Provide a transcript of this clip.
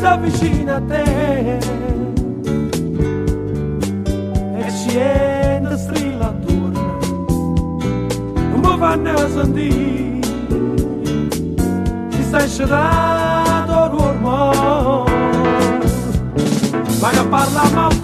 si avvicina a te e ci entra strilla attorno, non mi fanno sentire, ti stai scedato l'uomo, ma che parla mal